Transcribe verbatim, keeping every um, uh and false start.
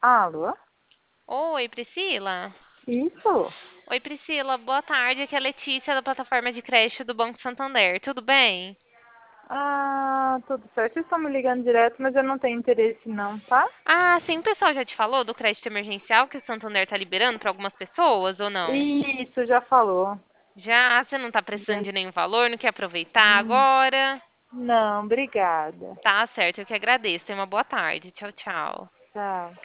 Alô? Oi, Priscila? Isso? Oi, Priscila, boa tarde. Aqui é a Letícia da plataforma de crédito do Banco Santander. Tudo bem? Ah, tudo certo. Vocês estão me ligando direto, mas eu não tenho interesse não, tá? Ah, sim, o pessoal já te falou do crédito emergencial que o Santander tá liberando para algumas pessoas ou não? Isso, já falou. Já, você não tá precisando Já... de nenhum valor, não quer aproveitar Hum, agora? Não, obrigada. Tá certo, eu que agradeço. Tenha uma boa tarde. Tchau, tchau. Tchau.